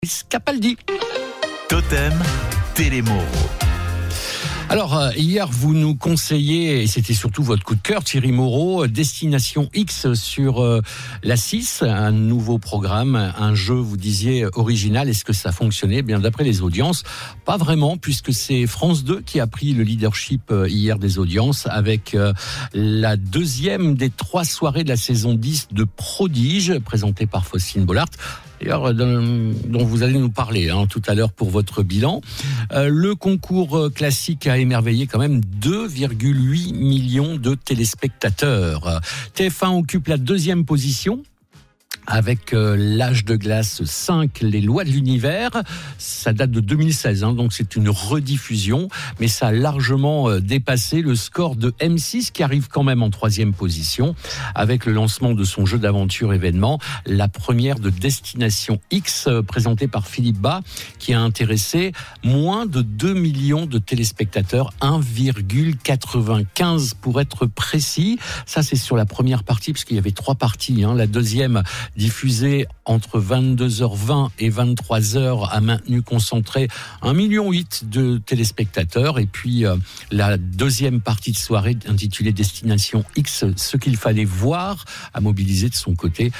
Capaldi. Totem Télémoro. Alors, hier, vous nous conseillez, et c'était surtout votre coup de cœur, Thierry Moreau, Destination X sur la 6, un nouveau programme, un jeu, vous disiez, original. Est-ce que ça fonctionnait ? Bien, d'après les audiences, pas vraiment, puisque c'est France 2 qui a pris le leadership hier des audiences, avec la deuxième des 3 soirées de la saison 10 de Prodige, présentée par Faustine Bollard. D'ailleurs, dont vous allez nous parler tout à l'heure pour votre bilan. Le concours classique a émerveillé quand même 2,8 millions de téléspectateurs. TF1 occupe la 2e position. Avec L'Âge de glace 5, Les lois de l'univers. Ça date de 2016, donc c'est une rediffusion, mais ça a largement dépassé le score de M6 qui arrive quand même en 3e position avec le lancement de son jeu d'aventure événement, la première de Destination X présentée par Philippe Bas, qui a intéressé moins de 2 millions de téléspectateurs, 1,95 pour être précis. Ça, c'est sur la première partie, parce qu'il y avait 3 parties. La deuxième, diffusée entre 22h20 et 23h, a maintenu concentré 1,8 million de téléspectateurs. Et puis la deuxième partie de soirée, intitulée Destination X, ce qu'il fallait voir, a mobilisé de son côté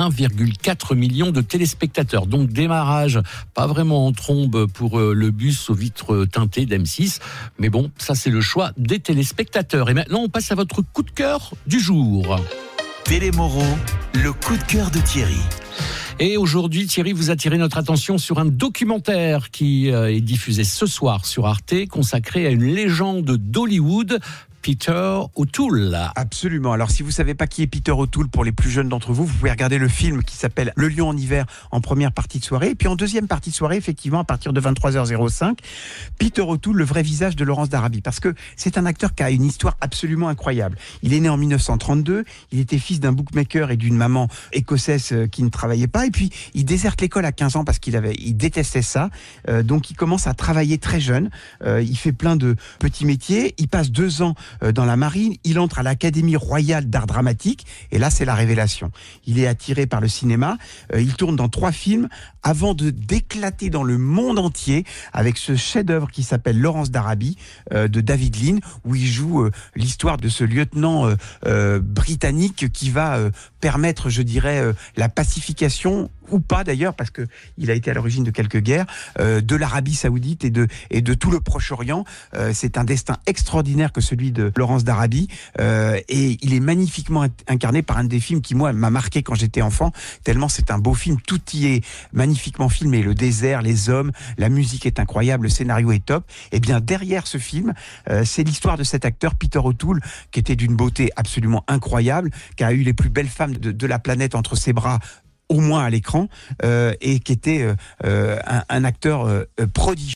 1,4 million de téléspectateurs. Donc démarrage pas vraiment en trombe pour le bus aux vitres teintées d'M6. Mais bon, ça c'est le choix des téléspectateurs. Et maintenant on passe à votre coup de cœur du jour. Télémoro, le coup de cœur de Thierry. Et aujourd'hui, Thierry, vous attirez notre attention sur un documentaire qui est diffusé ce soir sur Arte, consacré à une légende d'Hollywood, Peter O'Toole. Absolument. Alors, si vous ne savez pas qui est Peter O'Toole, pour les plus jeunes d'entre vous, vous pouvez regarder le film qui s'appelle Le Lion en hiver en première partie de soirée. Et puis en deuxième partie de soirée, effectivement, à partir de 23h05, Peter O'Toole, le vrai visage de Laurence d'Arabie. Parce que c'est un acteur qui a une histoire absolument incroyable. Il est né en 1932. Il était fils d'un bookmaker et d'une maman écossaise qui ne travaillait pas. Et puis, il déserte l'école à 15 ans parce qu'il détestait ça. Donc, il commence à travailler très jeune. Il fait plein de petits métiers. Il passe 2 ans dans la marine, il entre à l'Académie royale d'art dramatique, et là c'est la révélation. Il est attiré par le cinéma, il tourne dans 3 films avant d'éclater dans le monde entier avec ce chef-d'œuvre qui s'appelle Laurence d'Arabie de David Lean, où il joue l'histoire de ce lieutenant britannique qui va permettre, je dirais, la pacification, ou pas d'ailleurs, parce que il a été à l'origine de quelques guerres, de l'Arabie Saoudite et de tout le Proche-Orient. C'est un destin extraordinaire que celui de Laurence d'Arabie, et il est magnifiquement incarné par un des films qui, moi, m'a marqué quand j'étais enfant, tellement c'est un beau film. Tout y est magnifiquement filmé, le désert, les hommes, la musique est incroyable, le scénario est top. Et bien derrière ce film, c'est l'histoire de cet acteur Peter O'Toole, qui était d'une beauté absolument incroyable, qui a eu les plus belles femmes de la planète entre ses bras, au moins à l'écran, et qui était un acteur prodigieux.